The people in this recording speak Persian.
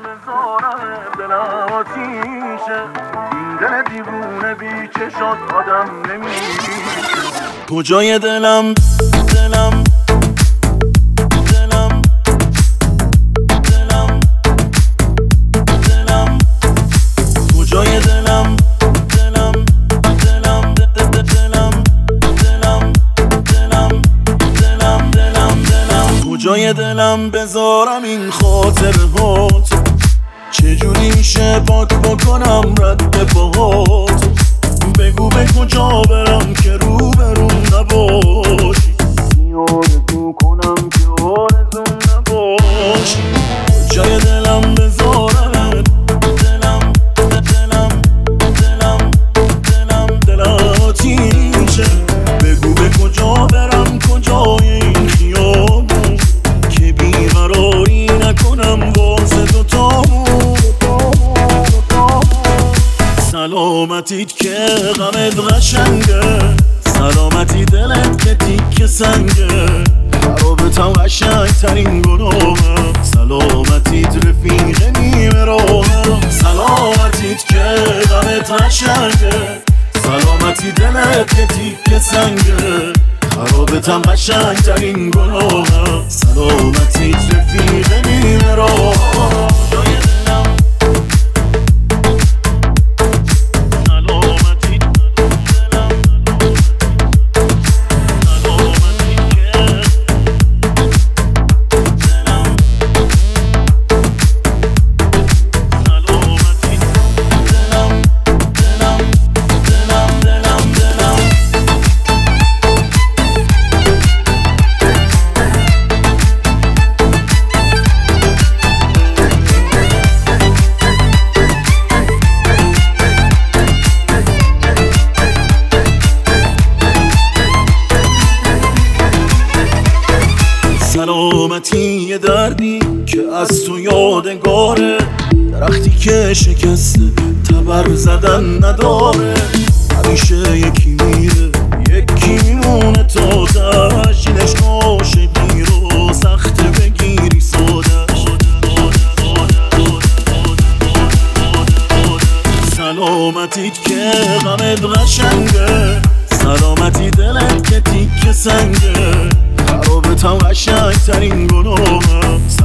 بذارم دلم آتیشه، این دل دیوونه بی چشات آدم نمیشه. کجای دلم دلم دلم دلم دلم کجای دلم دلم دلم دلم دلم دلم دلم دلم دلم کجای دلم بذارم این خاطرهات، چجوری میشه پاک بکنم رد پاهات؟ بگو به کجا برم که روبرون نباشی، آرزو کنم که آرزوم نباشی. کجای دلم بذارم دلم دلم دلم دلم دل آتیشه، بگو به کجا برم کجای این خیابون که بیقراری نکنم واسه دوتامون. سلامتیت که غمت قشنگه، سلامتی دلت که تیک سنگه، خرابتم قشنگ ترین گناهم، سلامتیت رفیق نیمه راهم. سلامتیت که غمت قشنگه، سلامتی دلت که تیک سنگه، خرابتم قشنگ ترین گناهم، سلامتیت رفیق نیمه راهم. سلامتی یه دردی که از تو یادگاره، درختی که شکسته تبر زدن نداره، همیشه یکی میره یکی میمونه تا تشینش. عاشقی رو سخت بگیری سادش، سلامتیت که غمت قشنگه، سلامتی دلت که تیک سنگه، خرابتم قشنگ ترین گناهم.